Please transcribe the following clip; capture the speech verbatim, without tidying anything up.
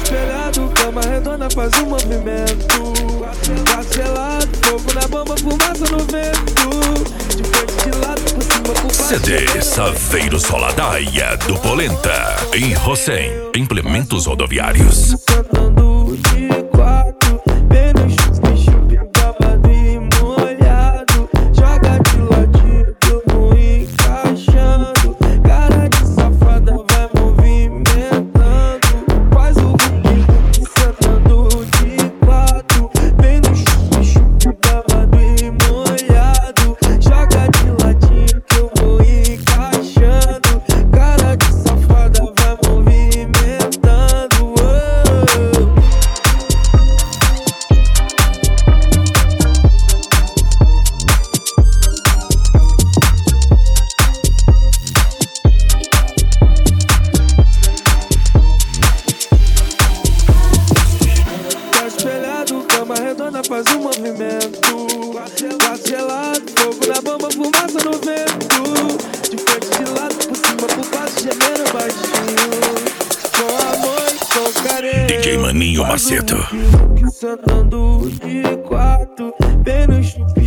espelhado, cama redonda faz um movimento. Parcelado, fogo na bomba, fumaça no vento. De frente, de lado, por cima, por baixo. C D Saveiro Soladaia do Polenta. Em Rossem, implementos rodoviários. Sentando de quatro, bem no chup, acabado e molhado. Joga de ladinho, eu vou encaixando. Cara de safada vai movimentando. Faz o ruim, sentando de quatro, bem no chup, acabado e molhado. Joga de ladinho que eu vou encaixando. Cara de safada vai movimentando. Tá espelhado, cama redonda faz um movimento. Parcelado, fogo na bomba, fumaça no vento. De frente, de lado, por cima, por baixo, gemendo baixinho. Com amor e com carinho. D J Maninho Macedo. Sentando de quatro, bem no chup,